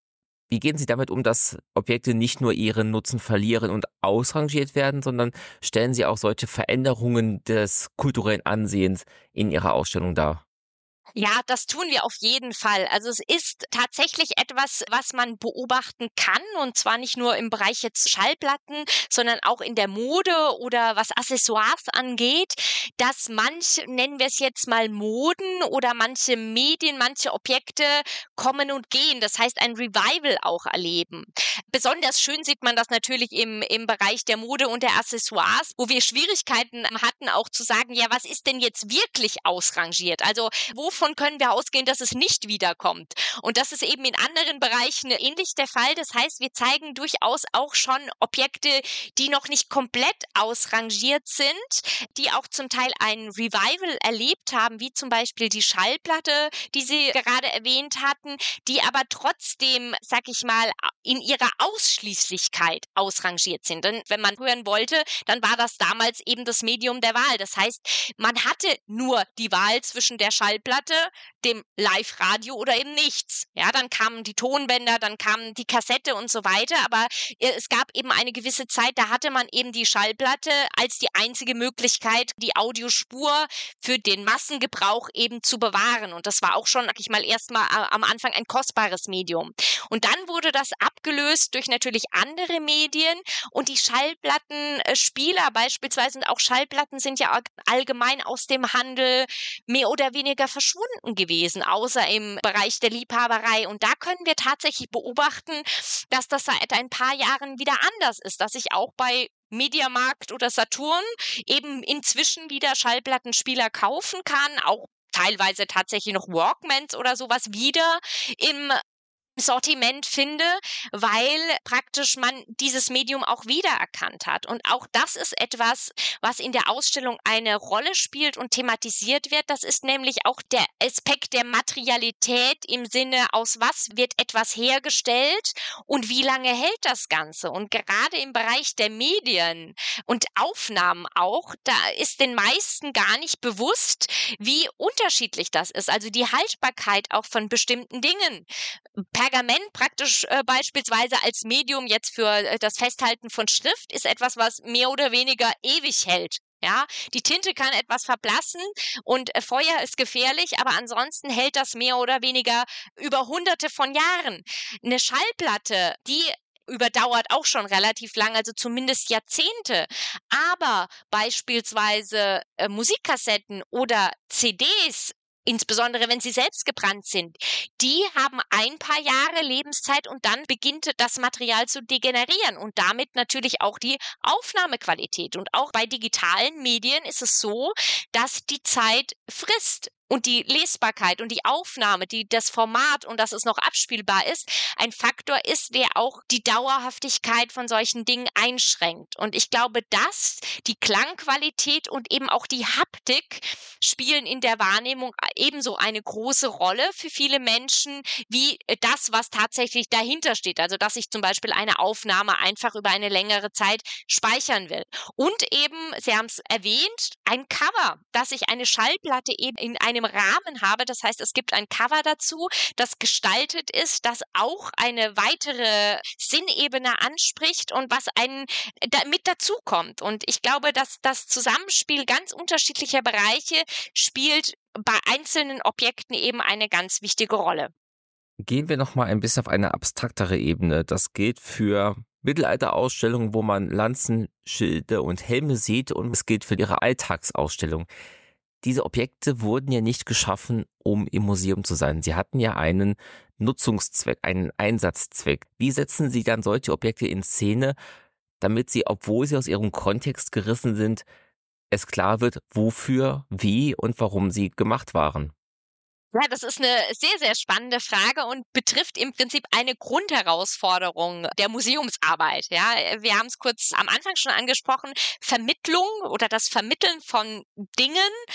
Wie gehen Sie damit um, dass Objekte nicht nur ihren Nutzen verlieren und ausrangiert werden, sondern stellen Sie auch solche Veränderungen des kulturellen Ansehens in Ihrer Ausstellung dar? Ja, das tun wir auf jeden Fall. Also es ist tatsächlich etwas, was man beobachten kann, und zwar nicht nur im Bereich jetzt Schallplatten, sondern auch in der Mode oder was Accessoires angeht, dass manche, nennen wir es jetzt mal Moden oder manche Medien, manche Objekte kommen und gehen. Das heißt, ein Revival auch erleben. Besonders schön sieht man das natürlich im Bereich der Mode und der Accessoires, wo wir Schwierigkeiten hatten, auch zu sagen, ja, was ist denn jetzt wirklich ausrangiert? Also wovon können wir ausgehen, dass es nicht wiederkommt? Und das ist eben in anderen Bereichen ähnlich der Fall. Das heißt, wir zeigen durchaus auch schon Objekte, die noch nicht komplett ausrangiert sind, die auch zum Teil ein Revival erlebt haben, wie zum Beispiel die Schallplatte, die Sie gerade erwähnt hatten, die aber trotzdem, sag ich mal, in ihrer Ausschließlichkeit ausrangiert sind. Denn wenn man hören wollte, dann war das damals eben das Medium der Wahl. Das heißt, man hatte nur die Wahl zwischen der Schallplatte, dem Live-Radio oder eben nichts. Ja, dann kamen die Tonbänder, dann kam die Kassette und so weiter. Aber es gab eben eine gewisse Zeit, da hatte man eben die Schallplatte als die einzige Möglichkeit, die Audiospur für den Massengebrauch eben zu bewahren. Und das war auch schon, sag ich mal, erstmal am Anfang ein kostbares Medium. Und dann wurde das abgelöst durch natürlich andere Medien, und die Schallplattenspieler beispielsweise und auch Schallplatten sind ja allgemein aus dem Handel mehr oder weniger verschwunden gewesen, außer im Bereich der Liebhaberei. Und da können wir tatsächlich beobachten, dass das seit ein paar Jahren wieder anders ist, dass ich auch bei Mediamarkt oder Saturn eben inzwischen wieder Schallplattenspieler kaufen kann, auch teilweise tatsächlich noch Walkmans oder sowas wieder im Sortiment finde, weil praktisch man dieses Medium auch wiedererkannt hat. Und auch das ist etwas, was in der Ausstellung eine Rolle spielt und thematisiert wird. Das ist nämlich auch der Aspekt der Materialität im Sinne, aus was wird etwas hergestellt und wie lange hält das Ganze. Und gerade im Bereich der Medien und Aufnahmen auch, da ist den meisten gar nicht bewusst, wie unterschiedlich das ist. Also die Haltbarkeit auch von bestimmten Dingen. Pergament praktisch beispielsweise als Medium jetzt für das Festhalten von Schrift ist etwas, was mehr oder weniger ewig hält. Ja, die Tinte kann etwas verblassen und Feuer ist gefährlich, aber ansonsten hält das mehr oder weniger über Hunderte von Jahren. Eine Schallplatte, die überdauert auch schon relativ lang, also zumindest Jahrzehnte. Aber beispielsweise Musikkassetten oder CDs, insbesondere wenn sie selbst gebrannt sind, die haben ein paar Jahre Lebenszeit und dann beginnt das Material zu degenerieren und damit natürlich auch die Aufnahmequalität. Und auch bei digitalen Medien ist es so, dass die Zeit frisst. Und die Lesbarkeit und die Aufnahme, das Format und dass es noch abspielbar ist, ein Faktor ist, der auch die Dauerhaftigkeit von solchen Dingen einschränkt. Und ich glaube, dass die Klangqualität und eben auch die Haptik spielen in der Wahrnehmung ebenso eine große Rolle für viele Menschen wie das, was tatsächlich dahinter steht. Also, dass ich zum Beispiel eine Aufnahme einfach über eine längere Zeit speichern will. Und eben, Sie haben es erwähnt, ein Cover, dass ich eine Schallplatte eben in einem Rahmen habe. Das heißt, es gibt ein Cover dazu, das gestaltet ist, das auch eine weitere Sinnebene anspricht und was einen mit dazukommt. Und ich glaube, dass das Zusammenspiel ganz unterschiedlicher Bereiche spielt bei einzelnen Objekten eben eine ganz wichtige Rolle. Gehen wir noch mal ein bisschen auf eine abstraktere Ebene. Das gilt für Mittelalterausstellungen, wo man Lanzen, Schilde und Helme sieht, und es gilt für Ihre Alltagsausstellung. Diese Objekte wurden ja nicht geschaffen, um im Museum zu sein. Sie hatten ja einen Nutzungszweck, einen Einsatzzweck. Wie setzen Sie dann solche Objekte in Szene, damit sie, obwohl sie aus ihrem Kontext gerissen sind, es klar wird, wofür, wie und warum sie gemacht waren? Ja, das ist eine sehr, sehr spannende Frage und betrifft im Prinzip eine Grundherausforderung der Museumsarbeit. Ja, wir haben es kurz am Anfang schon angesprochen, Vermittlung oder das Vermitteln von Dingen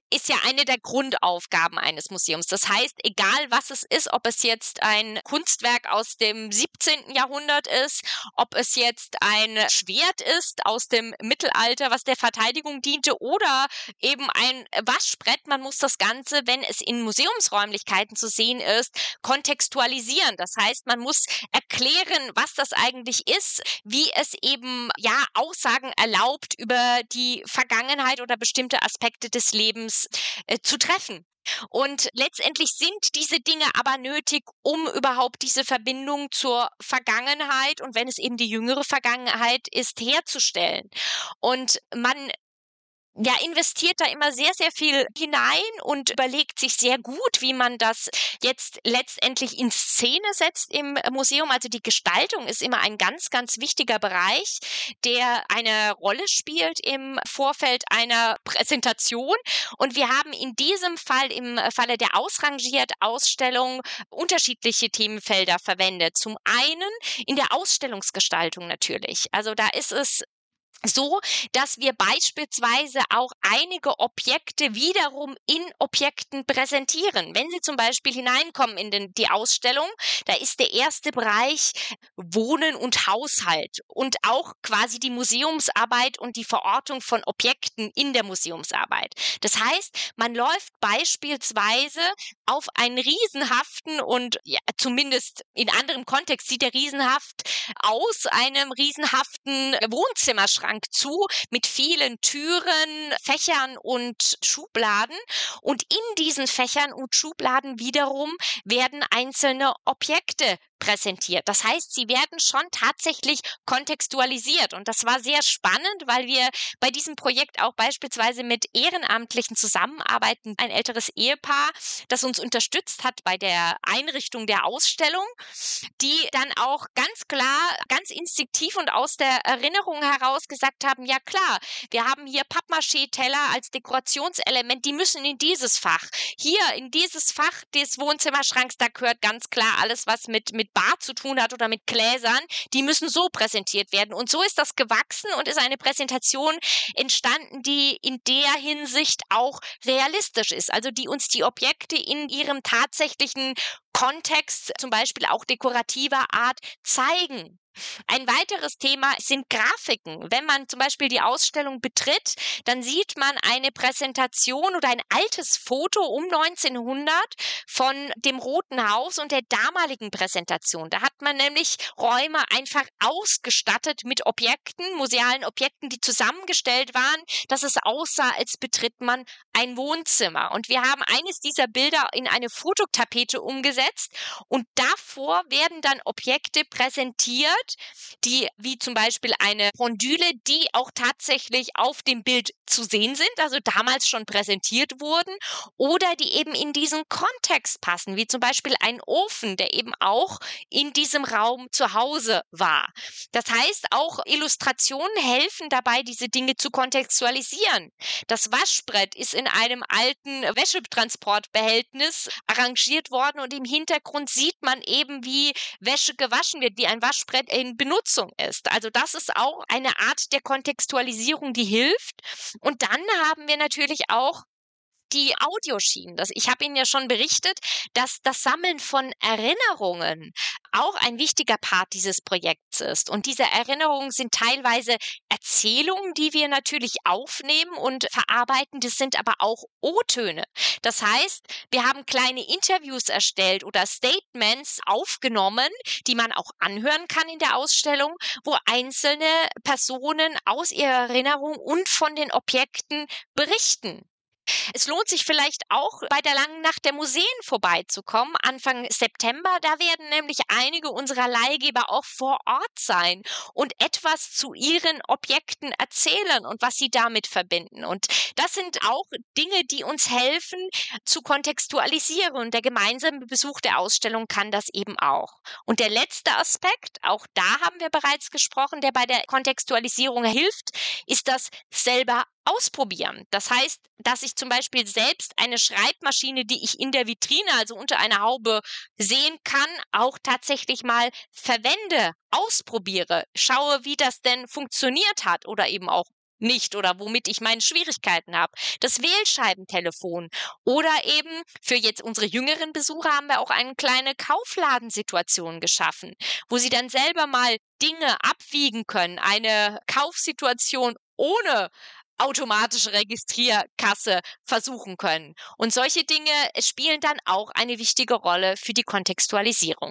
ist ja eine der Grundaufgaben eines Museums. Das heißt, egal was es ist, ob es jetzt ein Kunstwerk aus dem 17. Jahrhundert ist, ob es jetzt ein Schwert ist aus dem Mittelalter, was der Verteidigung diente, oder eben ein Waschbrett, man muss das Ganze, wenn es in Museumsräumlichkeiten zu sehen ist, kontextualisieren. Das heißt, man muss erklären, was das eigentlich ist, wie es eben Aussagen erlaubt über die Vergangenheit oder bestimmte Aspekte des Lebens zu treffen. Und letztendlich sind diese Dinge aber nötig, um überhaupt diese Verbindung zur Vergangenheit und wenn es eben die jüngere Vergangenheit ist, herzustellen. Und man investiert da immer sehr, sehr viel hinein und überlegt sich sehr gut, wie man das jetzt letztendlich in Szene setzt im Museum. Also die Gestaltung ist immer ein ganz, ganz wichtiger Bereich, der eine Rolle spielt im Vorfeld einer Präsentation. Und wir haben in diesem Fall, im Falle der Ausrangiert-Ausstellung, unterschiedliche Themenfelder verwendet. Zum einen in der Ausstellungsgestaltung natürlich. Also da ist es so, dass wir beispielsweise auch einige Objekte wiederum in Objekten präsentieren. Wenn Sie zum Beispiel hineinkommen in die Ausstellung, da ist der erste Bereich Wohnen und Haushalt und auch quasi die Museumsarbeit und die Verortung von Objekten in der Museumsarbeit. Das heißt, man läuft beispielsweise auf einen riesenhaften und zumindest in anderem Kontext sieht er riesenhaft aus, einem riesenhaften Wohnzimmerschrank zu mit vielen Türen, Fächern und Schubladen. Und in diesen Fächern und Schubladen wiederum werden einzelne Objekte präsentiert. Das heißt, sie werden schon tatsächlich kontextualisiert. Und das war sehr spannend, weil wir bei diesem Projekt auch beispielsweise mit Ehrenamtlichen zusammenarbeiten. Ein älteres Ehepaar, das uns unterstützt hat bei der Einrichtung der Ausstellung, die dann auch ganz klar, ganz instinktiv und aus der Erinnerung heraus gesagt haben, ja klar, wir haben hier Pappmaché-Teller als Dekorationselement, die müssen in dieses Fach. Hier in dieses Fach des Wohnzimmerschranks, da gehört ganz klar alles, was mit Bar zu tun hat oder mit Gläsern, die müssen so präsentiert werden. Und so ist das gewachsen und ist eine Präsentation entstanden, die in der Hinsicht auch realistisch ist. Also die uns die Objekte in ihrem tatsächlichen Kontext, zum Beispiel auch dekorativer Art, zeigen. Ein weiteres Thema sind Grafiken. Wenn man zum Beispiel die Ausstellung betritt, dann sieht man eine Präsentation oder ein altes Foto um 1900 von dem Roten Haus und der damaligen Präsentation. Da hat man nämlich Räume einfach ausgestattet mit Objekten, musealen Objekten, die zusammengestellt waren, dass es aussah, als betritt man ein Wohnzimmer. Und wir haben eines dieser Bilder in eine Fototapete umgesetzt und davor werden dann Objekte präsentiert, die wie zum Beispiel eine Pendüle, die auch tatsächlich auf dem Bild zu sehen sind, also damals schon präsentiert wurden, oder die eben in diesen Kontext passen, wie zum Beispiel ein Ofen, der eben auch in diesem Raum zu Hause war. Das heißt, auch Illustrationen helfen dabei, diese Dinge zu kontextualisieren. Das Waschbrett ist in einem alten Wäschetransportbehältnis arrangiert worden und im Hintergrund sieht man eben, wie Wäsche gewaschen wird, wie ein Waschbrett in Benutzung ist. Also das ist auch eine Art der Kontextualisierung, die hilft. Und dann haben wir natürlich auch die Audioschienen. Ich habe Ihnen ja schon berichtet, dass das Sammeln von Erinnerungen auch ein wichtiger Part dieses Projekts ist. Und diese Erinnerungen sind teilweise Erzählungen, die wir natürlich aufnehmen und verarbeiten. Das sind aber auch O-Töne. Das heißt, wir haben kleine Interviews erstellt oder Statements aufgenommen, die man auch anhören kann in der Ausstellung, wo einzelne Personen aus ihrer Erinnerung und von den Objekten berichten. Es lohnt sich vielleicht auch, bei der Langen Nacht der Museen vorbeizukommen, Anfang September. Da werden nämlich einige unserer Leihgeber auch vor Ort sein und etwas zu ihren Objekten erzählen und was sie damit verbinden. Und das sind auch Dinge, die uns helfen, zu kontextualisieren. Und der gemeinsame Besuch der Ausstellung kann das eben auch. Und der letzte Aspekt, auch da haben wir bereits gesprochen, der bei der Kontextualisierung hilft, ist das selber ausprobieren. Das heißt, dass ich zum Beispiel selbst eine Schreibmaschine, die ich in der Vitrine, also unter einer Haube sehen kann, auch tatsächlich mal verwende, ausprobiere, schaue, wie das denn funktioniert hat oder eben auch nicht oder womit ich meine Schwierigkeiten habe. Das Wählscheibentelefon oder eben für jetzt unsere jüngeren Besucher haben wir auch eine kleine Kaufladensituation geschaffen, wo sie dann selber mal Dinge abwiegen können, eine Kaufsituation ohne automatische Registrierkasse versuchen können. Und solche Dinge spielen dann auch eine wichtige Rolle für die Kontextualisierung.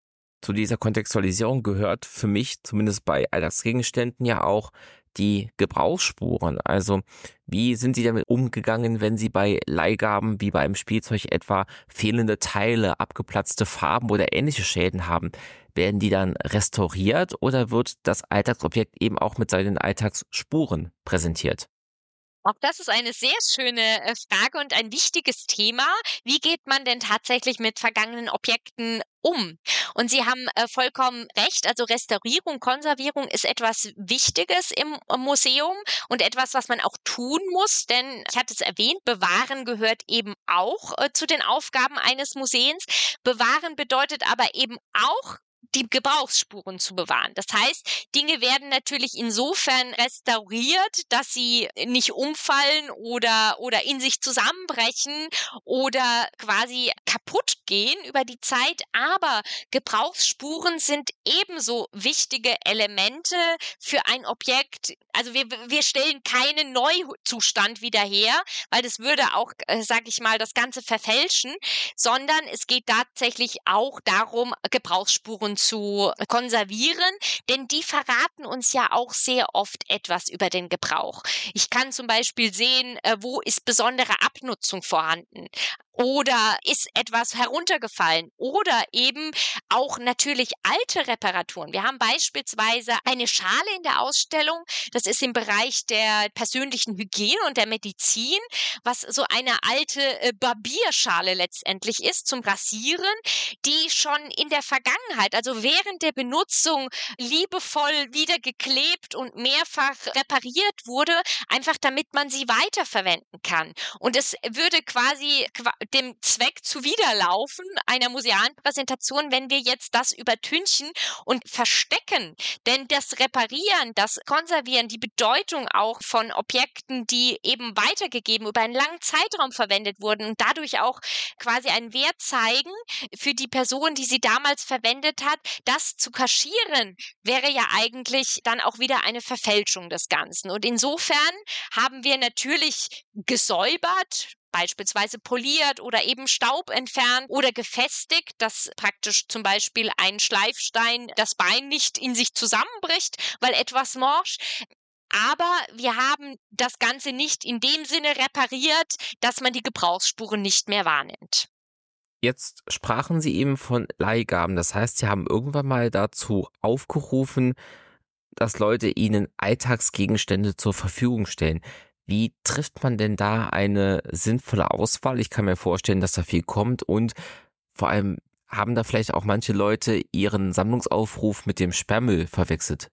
Zu dieser Kontextualisierung gehört für mich, zumindest bei Alltagsgegenständen, ja auch die Gebrauchsspuren. Also wie sind Sie damit umgegangen, wenn Sie bei Leihgaben wie bei einem Spielzeug etwa fehlende Teile, abgeplatzte Farben oder ähnliche Schäden haben? Werden die dann restauriert oder wird das Alltagsobjekt eben auch mit seinen Alltagsspuren präsentiert? Auch das ist eine sehr schöne Frage und ein wichtiges Thema. Wie geht man denn tatsächlich mit vergangenen Objekten um? Und Sie haben vollkommen recht. Also Restaurierung, Konservierung ist etwas Wichtiges im Museum und etwas, was man auch tun muss. Denn ich hatte es erwähnt, Bewahren gehört eben auch zu den Aufgaben eines Museums. Bewahren bedeutet aber eben auch, die Gebrauchsspuren zu bewahren. Das heißt, Dinge werden natürlich insofern restauriert, dass sie nicht umfallen oder in sich zusammenbrechen oder quasi kaputt gehen über die Zeit. Aber Gebrauchsspuren sind ebenso wichtige Elemente für ein Objekt. Also wir stellen keinen Neuzustand wieder her, weil das würde auch, sage ich mal, das Ganze verfälschen, sondern es geht tatsächlich auch darum, Gebrauchsspuren zu konservieren, denn die verraten uns ja auch sehr oft etwas über den Gebrauch. Ich kann zum Beispiel sehen, wo ist besondere Abnutzung vorhanden. Oder ist etwas heruntergefallen oder eben auch natürlich alte Reparaturen. Wir haben beispielsweise eine Schale in der Ausstellung, das ist im Bereich der persönlichen Hygiene und der Medizin, was so eine alte Barbierschale letztendlich ist zum Rasieren, die schon in der Vergangenheit, also während der Benutzung liebevoll wieder geklebt und mehrfach repariert wurde, einfach damit man sie weiterverwenden kann. Und es würde quasi dem Zweck zuwiderlaufen einer musealen Präsentation, wenn wir jetzt das übertünchen und verstecken. Denn das Reparieren, das Konservieren, die Bedeutung auch von Objekten, die eben weitergegeben über einen langen Zeitraum verwendet wurden und dadurch auch quasi einen Wert zeigen für die Person, die sie damals verwendet hat, das zu kaschieren, wäre ja eigentlich dann auch wieder eine Verfälschung des Ganzen. Und insofern haben wir natürlich gesäubert, beispielsweise poliert oder eben Staub entfernt oder gefestigt, dass praktisch zum Beispiel ein Schleifstein das Bein nicht in sich zusammenbricht, weil etwas morsch. Aber wir haben das Ganze nicht in dem Sinne repariert, dass man die Gebrauchsspuren nicht mehr wahrnimmt. Jetzt sprachen Sie eben von Leihgaben. Das heißt, Sie haben irgendwann mal dazu aufgerufen, dass Leute Ihnen Alltagsgegenstände zur Verfügung stellen. Wie trifft man denn da eine sinnvolle Auswahl? Ich kann mir vorstellen, dass da viel kommt und vor allem haben da vielleicht auch manche Leute ihren Sammlungsaufruf mit dem Sperrmüll verwechselt.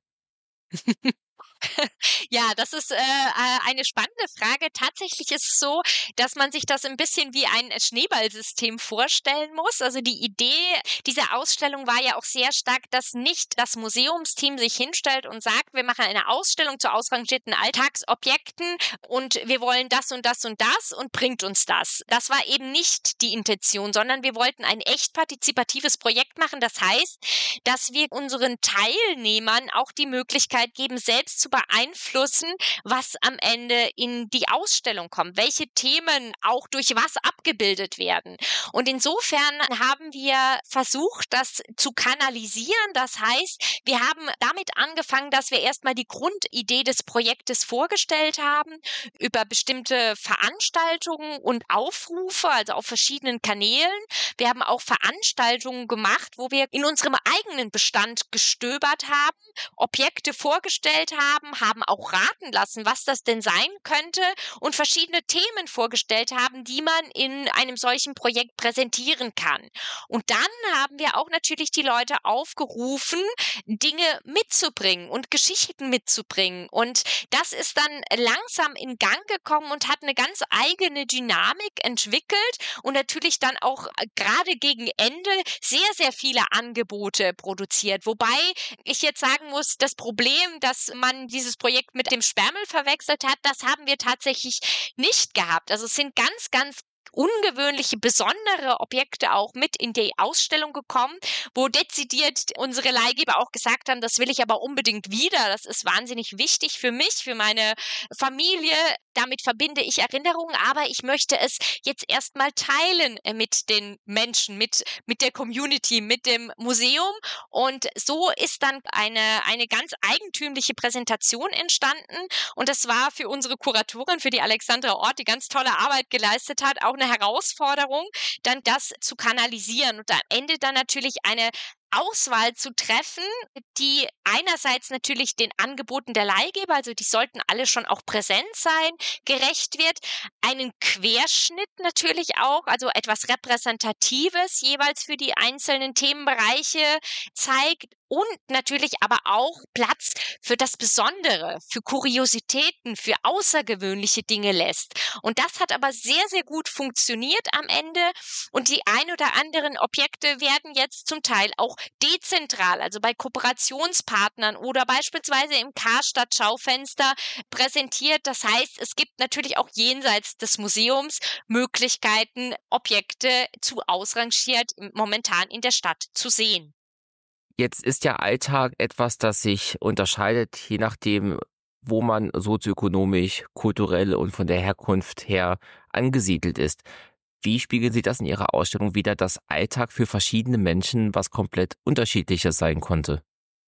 Ja, das ist eine spannende Frage. Tatsächlich ist es so, dass man sich das ein bisschen wie ein Schneeballsystem vorstellen muss. Also die Idee dieser Ausstellung war ja auch sehr stark, dass nicht das Museumsteam sich hinstellt und sagt, wir machen eine Ausstellung zu ausrangierten Alltagsobjekten und wir wollen das und das und das und bringt uns das. Das war eben nicht die Intention, sondern wir wollten ein echt partizipatives Projekt machen. Das heißt, dass wir unseren Teilnehmern auch die Möglichkeit geben, selbst zu beeinflussen, was am Ende in die Ausstellung kommt, welche Themen auch durch was abgebildet werden. Und insofern haben wir versucht, das zu kanalisieren. Das heißt, wir haben damit angefangen, dass wir erstmal die Grundidee des Projektes vorgestellt haben, über bestimmte Veranstaltungen und Aufrufe, also auf verschiedenen Kanälen. Wir haben auch Veranstaltungen gemacht, wo wir in unserem eigenen Bestand gestöbert haben, Objekte vorgestellt haben auch raten lassen, was das denn sein könnte und verschiedene Themen vorgestellt haben, die man in einem solchen Projekt präsentieren kann. Und dann haben wir auch natürlich die Leute aufgerufen, Dinge mitzubringen und Geschichten mitzubringen. Und das ist dann langsam in Gang gekommen und hat eine ganz eigene Dynamik entwickelt und natürlich dann auch gerade gegen Ende sehr, sehr viele Angebote produziert. Wobei ich jetzt sagen muss, das Problem, dass man dieses Projekt mit dem Sperrmüll verwechselt hat. Das haben wir tatsächlich nicht gehabt. Also es sind ganz, ganz ungewöhnliche, besondere Objekte auch mit in die Ausstellung gekommen, wo dezidiert unsere Leihgeber auch gesagt haben, das will ich aber unbedingt wieder. Das ist wahnsinnig wichtig für mich, für meine Familie. Damit verbinde ich Erinnerungen, aber ich möchte es jetzt erstmal teilen mit den Menschen, mit der Community, mit dem Museum. Und so ist dann eine ganz eigentümliche Präsentation entstanden. Und das war für unsere Kuratorin, für die Alexandra Ort, die ganz tolle Arbeit geleistet hat, auch eine Herausforderung, dann das zu kanalisieren und am Ende dann natürlich eine Auswahl zu treffen, die einerseits natürlich den Angeboten der Leihgeber, also die sollten alle schon auch präsent sein, gerecht wird, einen Querschnitt natürlich auch, also etwas Repräsentatives jeweils für die einzelnen Themenbereiche zeigt und natürlich aber auch Platz für das Besondere, für Kuriositäten, für außergewöhnliche Dinge lässt. Und das hat aber sehr, sehr gut funktioniert am Ende und die ein oder anderen Objekte werden jetzt zum Teil auch dezentral, also bei Kooperationspartnern oder beispielsweise im Karstadt-Schaufenster präsentiert. Das heißt, es gibt natürlich auch jenseits des Museums Möglichkeiten, Objekte zu ausrangiert momentan in der Stadt zu sehen. Jetzt ist ja Alltag etwas, das sich unterscheidet, je nachdem, wo man sozioökonomisch, kulturell und von der Herkunft her angesiedelt ist. Wie spiegeln Sie das in Ihrer Ausstellung wider, dass Alltag für verschiedene Menschen was komplett Unterschiedliches sein konnte?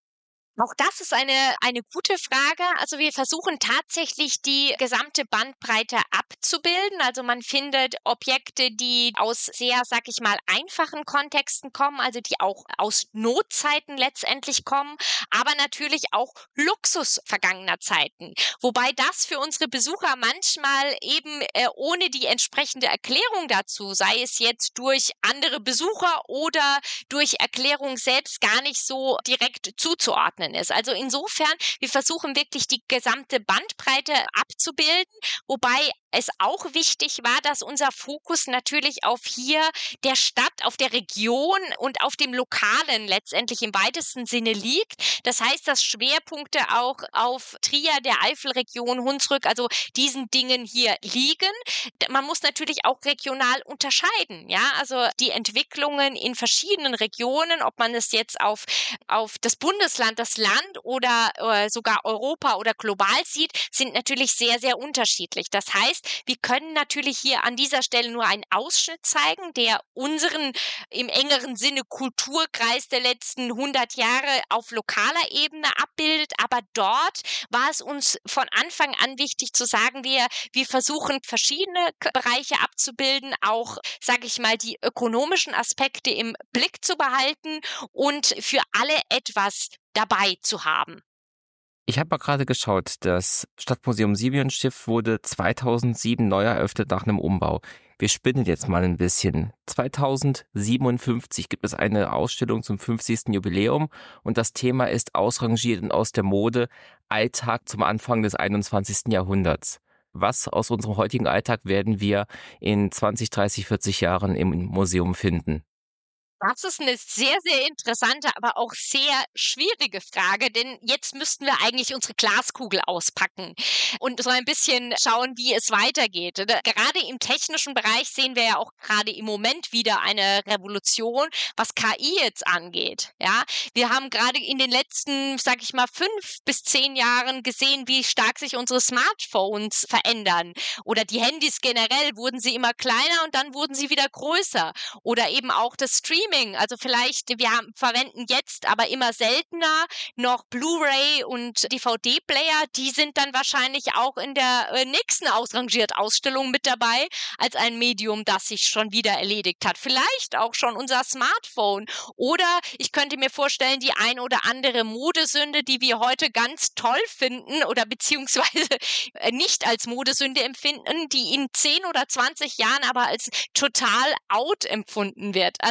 Auch das ist eine gute Frage. Also wir versuchen tatsächlich die gesamte Bandbreite abzubilden. Also man findet Objekte, die aus sehr, sag ich mal, einfachen Kontexten kommen, also die auch aus Notzeiten letztendlich kommen, aber natürlich auch Luxus vergangener Zeiten. Wobei das für unsere Besucher manchmal eben ohne die entsprechende Erklärung dazu, sei es jetzt durch andere Besucher oder durch Erklärung selbst, gar nicht so direkt zuzuordnen ist. Also insofern, wir versuchen wirklich die gesamte Bandbreite abzubilden, wobei es auch wichtig war, dass unser Fokus natürlich auf hier der Stadt, auf der Region und auf dem Lokalen letztendlich im weitesten Sinne liegt. Das heißt, dass Schwerpunkte auch auf Trier, der Eifelregion, Hunsrück, also diesen Dingen hier liegen. Man muss natürlich auch regional unterscheiden, ja, also die Entwicklungen in verschiedenen Regionen, ob man es jetzt auf das Bundesland, das Land oder sogar Europa oder global sieht, sind natürlich sehr, sehr unterschiedlich. Das heißt, wir können natürlich hier an dieser Stelle nur einen Ausschnitt zeigen, der unseren im engeren Sinne Kulturkreis der letzten 100 Jahre auf lokaler Ebene abbildet. Aber dort war es uns von Anfang an wichtig zu sagen, wir versuchen verschiedene Bereiche abzubilden, auch, sage ich mal, die ökonomischen Aspekte im Blick zu behalten und für alle etwas dabei zu haben. Ich habe mal gerade geschaut, das Stadtmuseum Simeonstift wurde 2007 neu eröffnet nach einem Umbau. Wir spinnen jetzt mal ein bisschen. 2057 gibt es eine Ausstellung zum 50. Jubiläum und das Thema ist ausrangiert und aus der Mode Alltag zum Anfang des 21. Jahrhunderts. Was aus unserem heutigen Alltag werden wir in 20, 30, 40 Jahren im Museum finden? Das ist eine sehr, sehr interessante, aber auch sehr schwierige Frage, denn jetzt müssten wir eigentlich unsere Glaskugel auspacken und so ein bisschen schauen, wie es weitergeht. Gerade im technischen Bereich sehen wir ja auch gerade im Moment wieder eine Revolution, was KI jetzt angeht. Ja, wir haben gerade in den letzten, sag ich mal, 5 bis 10 Jahren gesehen, wie stark sich unsere Smartphones verändern oder die Handys generell wurden sie immer kleiner und dann wurden sie wieder größer oder eben auch das Streaming. Also vielleicht, verwenden jetzt aber immer seltener noch Blu-ray und DVD-Player. Die sind dann wahrscheinlich auch in der nächsten Ausrangiert-Ausstellung mit dabei als ein Medium, das sich schon wieder erledigt hat. Vielleicht auch schon unser Smartphone. Oder ich könnte mir vorstellen, die ein oder andere Modesünde, die wir heute ganz toll finden oder beziehungsweise nicht als Modesünde empfinden, die in 10 oder 20 Jahren aber als total out empfunden wird. Also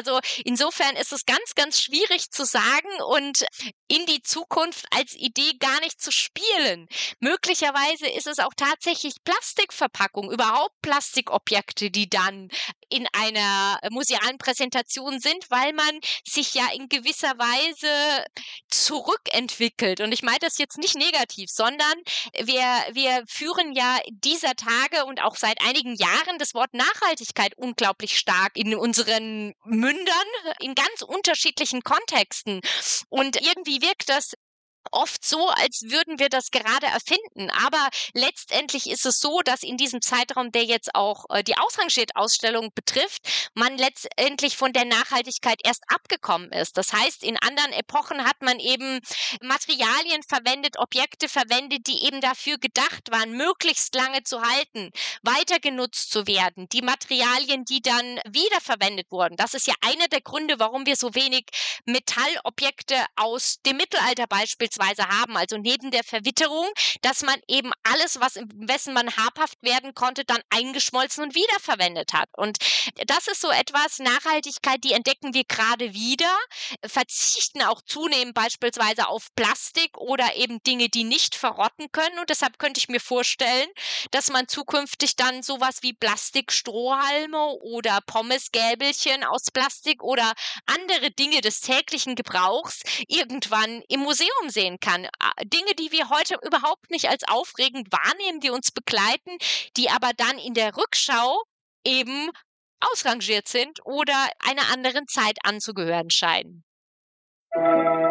Insofern ist es ganz, ganz schwierig zu sagen und in die Zukunft als Idee gar nicht zu spielen. Möglicherweise ist es auch tatsächlich Plastikverpackung, überhaupt Plastikobjekte, die dann in einer musealen Präsentation sind, weil man sich ja in gewisser Weise zurückentwickelt. Und ich meine das jetzt nicht negativ, sondern wir führen ja dieser Tage und auch seit einigen Jahren das Wort Nachhaltigkeit unglaublich stark in unseren Mündern, in ganz unterschiedlichen Kontexten. Und irgendwie wirkt das oft so, als würden wir das gerade erfinden. Aber letztendlich ist es so, dass in diesem Zeitraum, der jetzt auch die Ausrangiert-Ausstellung betrifft, man letztendlich von der Nachhaltigkeit erst abgekommen ist. Das heißt, in anderen Epochen hat man eben Materialien verwendet, Objekte verwendet, die eben dafür gedacht waren, möglichst lange zu halten, weiter genutzt zu werden. Die Materialien, die dann wiederverwendet wurden. Das ist ja einer der Gründe, warum wir so wenig Metallobjekte aus dem Mittelalter beispielsweise haben, also neben der Verwitterung, dass man eben alles, wessen man habhaft werden konnte, dann eingeschmolzen und wiederverwendet hat. Und das ist so etwas, Nachhaltigkeit, die entdecken wir gerade wieder, verzichten auch zunehmend beispielsweise auf Plastik oder eben Dinge, die nicht verrotten können. Und deshalb könnte ich mir vorstellen, dass man zukünftig dann sowas wie Plastikstrohhalme oder Pommesgäbelchen aus Plastik oder andere Dinge des täglichen Gebrauchs irgendwann im Museum sehen kann. Dinge, die wir heute überhaupt nicht als aufregend wahrnehmen, die uns begleiten, die aber dann in der Rückschau eben ausrangiert sind oder einer anderen Zeit anzugehören scheinen.